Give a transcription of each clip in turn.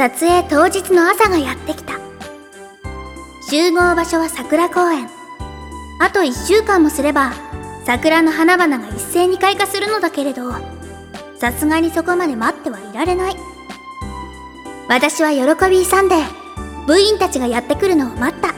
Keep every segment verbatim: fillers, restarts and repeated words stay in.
撮影当日の朝がやってきた。集合場所は桜公園。あといっしゅうかんもすれば桜の花々が一斉に開花するのだけれど、さすがにそこまで待ってはいられない。私は喜び勇んで部員たちがやってくるのを待った。は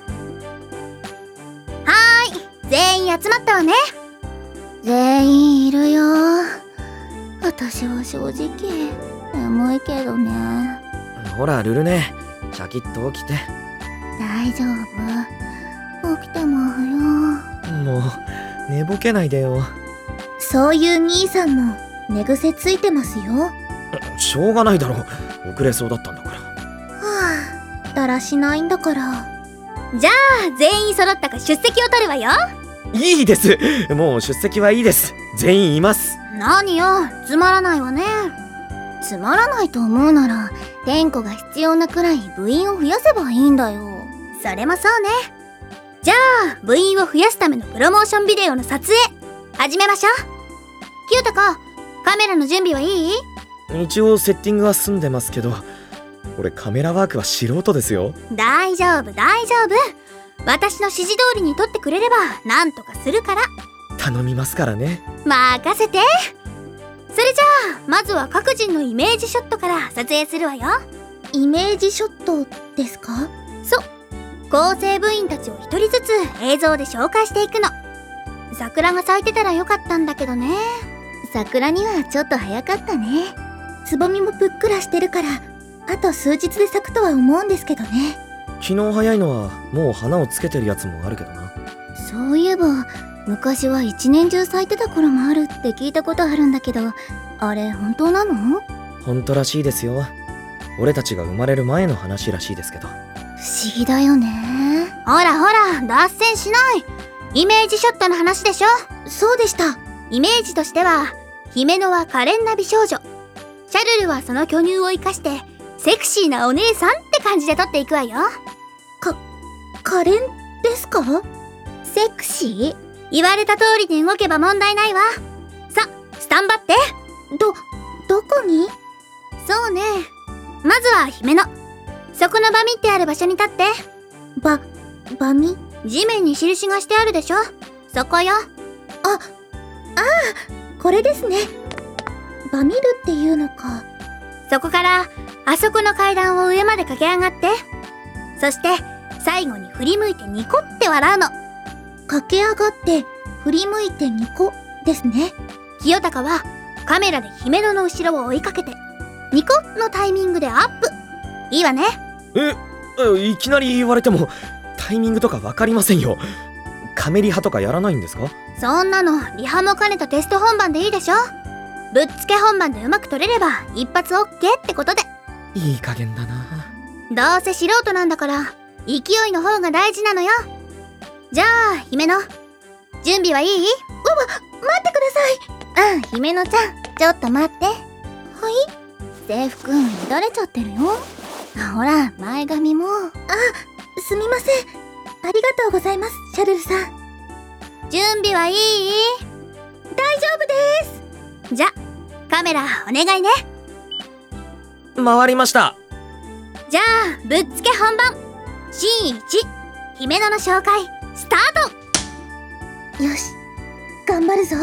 ーい、全員集まったわね。全員いるよ。私は正直眠いけどね。 ほらルルネ、シャキッと起きて。 大丈夫、起きてますよ。 もう寝ぼけないでよ。 そういう兄さんも寝癖ついてますよ。 しょうがないだろ、遅れそうだったんだから。 はあ、だらしないんだから。じゃあ全員揃ったか出席を取るわよ。 いいです、もう出席はいいです。全員います。 何よ、つまらないわね。つまらないと思うなら点呼が必要なくらい部員を増やせばいいんだよ。それもそうね。じゃあ部員を増やすためのプロモーションビデオの撮影始めましょう。清高、カメラの準備はいい？ 一応セッティングは済んでますけど、俺カメラワークは素人ですよ。 大丈夫大丈夫、私の指示通りに撮ってくれればなんとかするから。 頼みますからね。 任せて。それじゃあまずは各人のイメージショットから撮影するわよ。イメージショットですか？そう、構成部員たちを一人ずつ映像で紹介していくの。桜が咲いてたらよかったんだけどね。桜にはちょっと早かったね。つぼみもぷっくらしてるからあと数日で咲くとは思うんですけどね。 昨日早いのはもう花をつけてるやつもあるけどな。 そういえば昔は一年中咲いてた頃もあるって聞いたことあるんだけど、あれ本当なの？ 本当らしいですよ。俺たちが生まれる前の話らしいですけど。 不思議だよね。ほらほら、脱線しない。イメージショットの話でしょ。そうでした。イメージとしては姫野は可憐な美少女、シャルルはその巨乳を生かしてセクシーなお姉さんって感じで撮っていくわよ。か、可憐ですか？セクシー？言われた通りに動けば問題ないわ。さ、スタンバって。ど、どこに？そうね。まずは姫野。そこのバミってある場所に立って。ば、バミ？地面に印がしてあるでしょ。そこよ。あ、ああ、これですね。バミるっていうのか。そこからあそこの階段を上まで駆け上がって。そして最後に振り向いてニコって笑うの。駆け上がって振り向いてニコですね。清高はカメラで姫野の後ろを追いかけてニコのタイミングでアップ。いいわね。 え、いきなり言われてもタイミングとかわかりませんよ。カメリハとかやらないんですか？そんなのリハも兼ねたテスト本番でいいでしょ。ぶっつけ本番でうまく撮れれば一発オッケーってことで。いい加減だな。どうせ素人なんだから勢いの方が大事なのよ。じゃあ姫野、準備はいい？うわ、待ってください。うん、姫野ちゃん、ちょっと待って。はい？制服乱れちゃってるよ。ほら、前髪も。あ、すみません。ありがとうございます、シャルルさん。準備はいい？大丈夫です。じゃ、カメラお願いね。 回りました。 じゃあぶっつけ本番。シーンいち、姫野の紹介スタート。よし、頑張るぞ。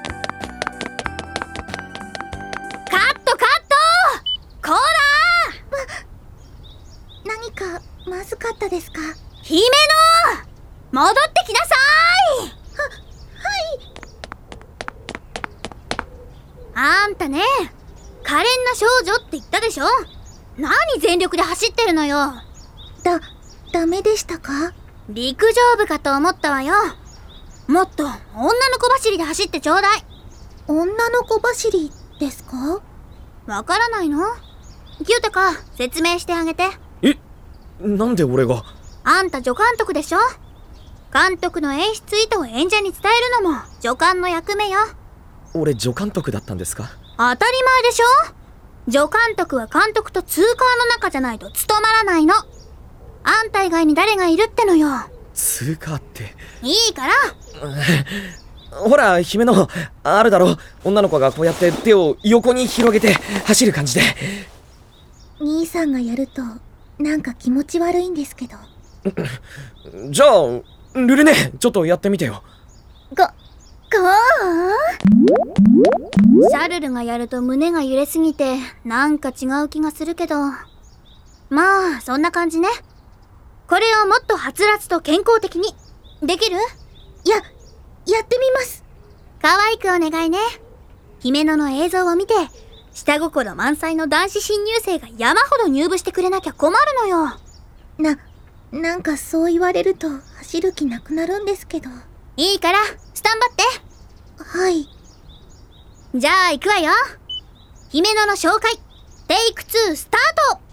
カットカット。こーらー。ま、何かまずかったですか？姫野、戻ってきなさーい。は、はい。あんたね、可憐な少女って言ったでしょ。何全力で走ってるのよ。だ、ダメでしたか？陸上部かと思ったわよ。もっと女の子走りで走ってちょうだい。女の子走りですか？わからないの？清高、説明してあげて。 え、なんで俺が？ あんた助監督でしょ。監督の演出意図を演者に伝えるのも助監の役目よ。 俺助監督だったんですか？ 当たり前でしょ。助監督は監督と通過の中じゃないと務まらないの。あんた以外に誰がいるってのよ。 通過って。 いいからほら姫野、あるだろ、女の子がこうやって手を横に広げて走る感じで。 兄さんがやるとなんか気持ち悪いんですけど。 じゃあルルネ、ちょっとやってみてよ。 ご、ごーシャルルがやると胸が揺れすぎてなんか違う気がするけど、まあそんな感じね。これをもっとはつらつと健康的にできる？や、やってみます。可愛くお願いね。姫野の映像を見て下心満載の男子新入生が山ほど入部してくれなきゃ困るのよ。な、なんかそう言われると走る気なくなるんですけど。いいからスタンバって。はい。じゃあ行くわよ。姫野の紹介テイクツースタート。